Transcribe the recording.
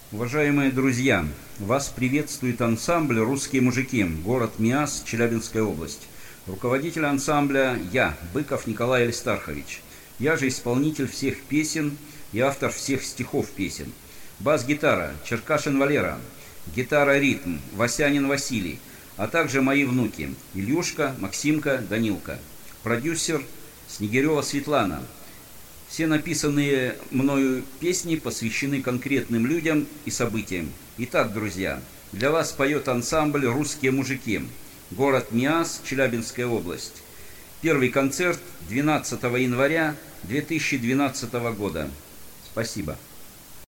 Уважаемые друзья, вас приветствует ансамбль «Русские мужики», город Миас, Челябинская область. Руководитель ансамбля я, Быков Николай Аристархович. Я же исполнитель всех песен и автор всех стихов песен. Бас-гитара Черкашин Валера, гитара-ритм Васянин Василий, а также мои внуки Ильюшка, Максимка, Данилка. Продюсер Снегирева Светлана. Все написанные мною песни посвящены конкретным людям и событиям. Итак, друзья, для вас поет ансамбль «Русские мужики», город Миас, Челябинская область. Первый концерт 12 января 2012 года. Спасибо.